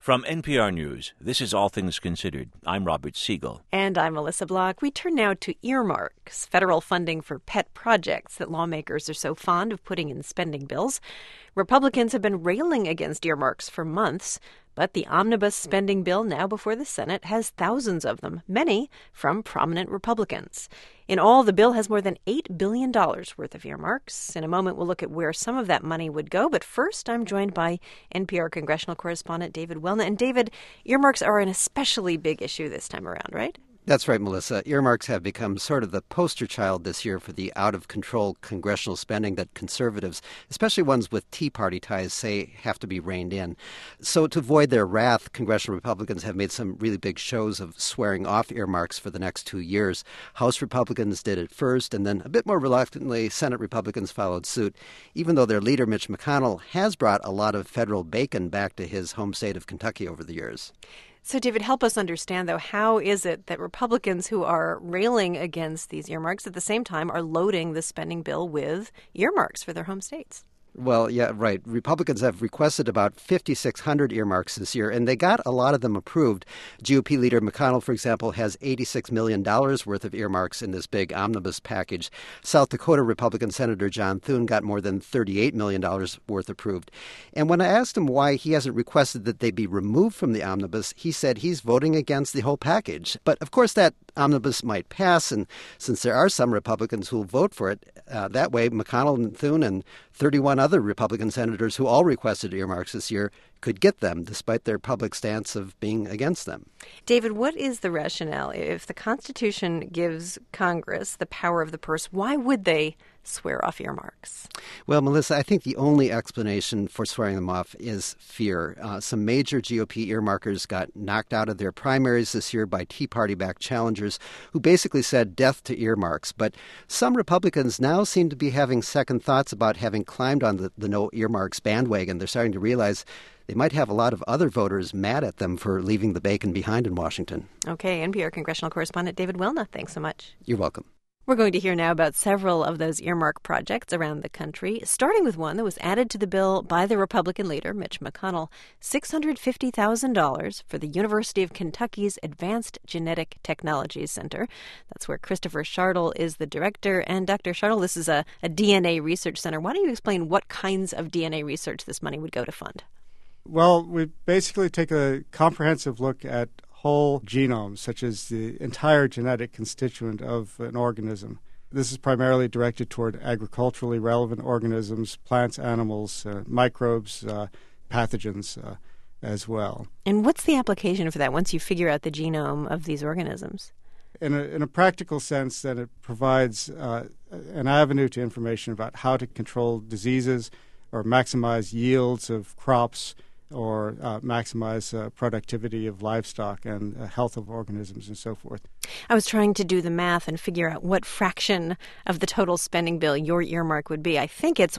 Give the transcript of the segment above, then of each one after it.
From NPR News, this is All Things Considered. I'm Robert Siegel. And I'm Melissa Block. We turn now to earmarks, federal funding for pet projects that lawmakers are so fond of putting in spending bills. Republicans have been railing against earmarks for months, but the omnibus spending bill now before the Senate has thousands of them, many from prominent Republicans. In all, the bill has more than $8 billion worth of earmarks. In a moment, we'll look at where some of that money would go. But first, I'm joined by NPR congressional correspondent David Welna. And David, earmarks are an especially big issue this time around, right? That's right, Melissa. Earmarks have become sort of the poster child this year for the out-of-control congressional spending that conservatives, especially ones with Tea Party ties, say have to be reined in. So to avoid their wrath, congressional Republicans have made some really big shows of swearing off earmarks for the next 2 years. House Republicans did it first, and then a bit more reluctantly, Senate Republicans followed suit, even though their leader, Mitch McConnell, has brought a lot of federal bacon back to his home state of Kentucky over the years. So, David, help us understand, though, how is it that Republicans who are railing against these earmarks at the same time are loading the spending bill with earmarks for their home states? Well, yeah, right. Republicans have requested about 5,600 earmarks this year, and they got a lot of them approved. GOP leader McConnell, for example, has $86 million worth of earmarks in this big omnibus package. South Dakota Republican Senator John Thune got more than $38 million worth approved. And when I asked him why he hasn't requested that they be removed from the omnibus, he said he's voting against the whole package. But, of course, that omnibus might pass, and since there are some Republicans who will vote for it, that way McConnell and Thune and 31 other Republican senators who all requested earmarks this year could get them, despite their public stance of being against them. David, what is the rationale? If the Constitution gives Congress the power of the purse, why would they swear off earmarks? Well, Melissa, I think the only explanation for swearing them off is fear. Some major GOP earmarkers got knocked out of their primaries this year by Tea Party-backed challengers who basically said death to earmarks. But some Republicans now seem to be having second thoughts about having climbed on the no earmarks bandwagon. They're starting to realize they might have a lot of other voters mad at them for leaving the bacon behind in Washington. Okay, NPR congressional correspondent David Welna, thanks so much. You're welcome. We're going to hear now about several of those earmark projects around the country, starting with one that was added to the bill by the Republican leader, Mitch McConnell, $650,000 for the University of Kentucky's Advanced Genetic Technologies Center. That's where Christopher Schardle is the director. And Dr. Schardle, this is a DNA research center. Why don't you explain what kinds of DNA research this money would go to fund? Well, we basically take a comprehensive look at whole genomes, such as the entire genetic constituent of an organism. This is primarily directed toward agriculturally relevant organisms, plants, animals, microbes, pathogens as well. And what's the application for that once you figure out the genome of these organisms? In a practical sense, then it provides an avenue to information about how to control diseases or maximize yields of crops or maximize productivity of livestock and health of organisms and so forth. I was trying to do the math and figure out what fraction of the total spending bill your earmark would be. I think it's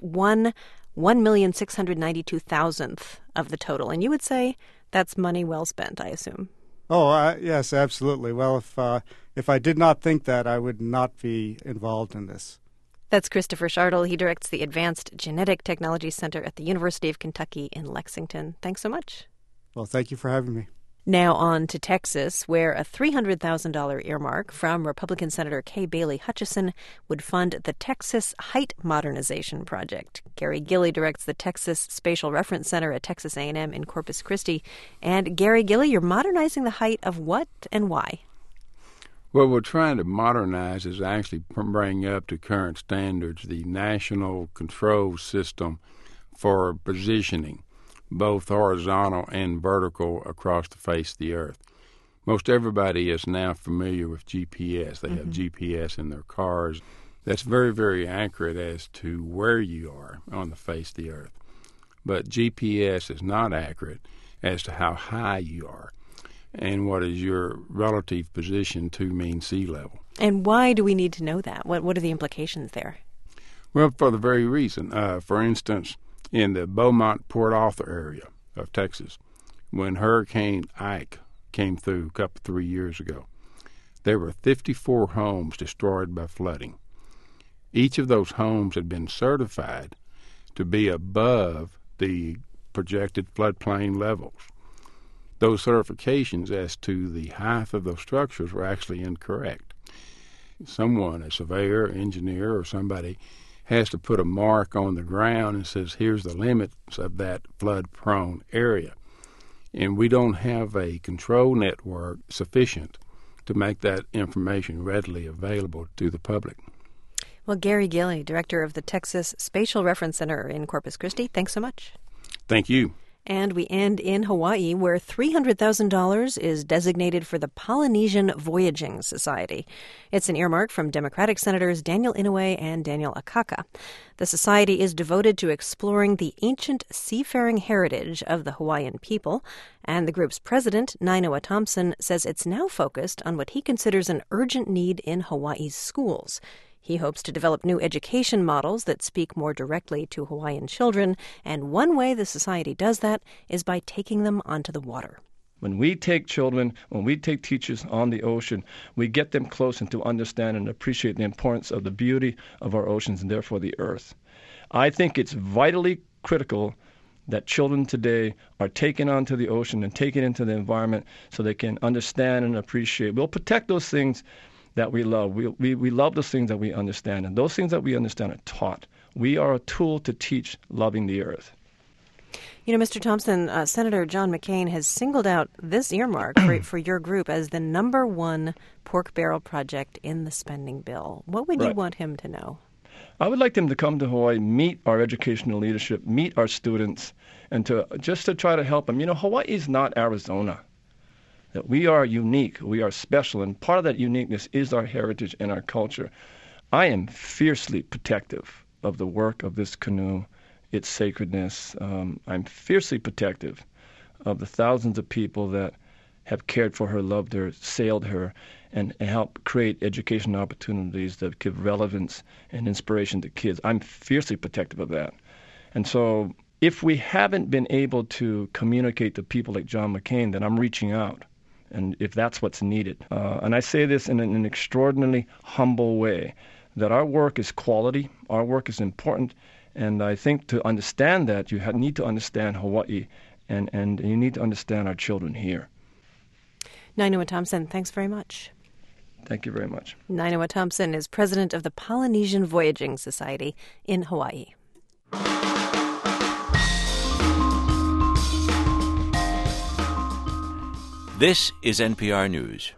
1,692,000th of the total. And you would say that's money well spent, I assume. Oh, yes, absolutely. Well, if I did not think that, I would not be involved in this. That's Christopher Schardle. He directs the Advanced Genetic Technology Center at the University of Kentucky in Lexington. Thanks so much. Well, thank you for having me. Now on to Texas, where a $300,000 earmark from Republican Senator Kay Bailey Hutchison would fund the Texas Height Modernization Project. Gary Gilley directs the Texas Spatial Reference Center at Texas A&M in Corpus Christi. And Gary Gilley, you're modernizing the height of what and why? What we're trying to modernize is actually bring up to current standards the national control system for positioning, both horizontal and vertical, across the face of the earth. Most everybody is now familiar with GPS. They have GPS in their cars. That's very, very accurate as to where you are on the face of the earth. But GPS is not accurate as to how high you are and what is your relative position to mean sea level. And why do we need to know that? What are the implications there? Well, for the very reason. For instance, in the Beaumont-Port Arthur area of Texas, when Hurricane Ike came through 3 years ago, there were 54 homes destroyed by flooding. Each of those homes had been certified to be above the projected floodplain levels. those certifications as to the height of those structures were actually incorrect. Someone, a surveyor, engineer, or somebody, has to put a mark on the ground and says, here's the limits of that flood-prone area. And we don't have a control network sufficient to make that information readily available to the public. Well, Gary Gilley, director of the Texas Spatial Reference Center in Corpus Christi, thanks so much. Thank you. And we end in Hawaii, where $300,000 is designated for the Polynesian Voyaging Society. It's an earmark from Democratic Senators Daniel Inouye and Daniel Akaka. The society is devoted to exploring the ancient seafaring heritage of the Hawaiian people, and the group's president, Nainoa Thompson, says it's now focused on what he considers an urgent need in Hawaii's schools. He hopes to develop new education models that speak more directly to Hawaiian children, and one way the society does that is by taking them onto the water. When we take children, when we take teachers on the ocean, we get them close and to understand and appreciate the importance of the beauty of our oceans and therefore the earth. I think it's vitally critical that children today are taken onto the ocean and taken into the environment so they can understand and appreciate. We'll protect those things that we love. We love those things that we understand, and those things that we understand are taught. We are a tool to teach loving the earth. You know, Mr. Thompson, Senator John McCain has singled out this earmark for your group as the number one pork barrel project in the spending bill. What would you want him to know? I would like them to come to Hawaii, meet our educational leadership, meet our students, and to try to help them. You know, Hawaii is not Arizona. That we are unique, we are special, and part of that uniqueness is our heritage and our culture. I am fiercely protective of the work of this canoe, its sacredness. I'm fiercely protective of the thousands of people that have cared for her, loved her, sailed her, and helped create education opportunities that give relevance and inspiration to kids. I'm fiercely protective of that. And so if we haven't been able to communicate to people like John McCain, then I'm reaching out. And if that's what's needed. And I say this in an extraordinarily humble way, that our work is quality, our work is important, and I think to understand that, you need to understand Hawaii, and you need to understand our children here. Nainoa Thompson, thanks very much. Thank you very much. Nainoa Thompson is president of the Polynesian Voyaging Society in Hawaii. This is NPR News.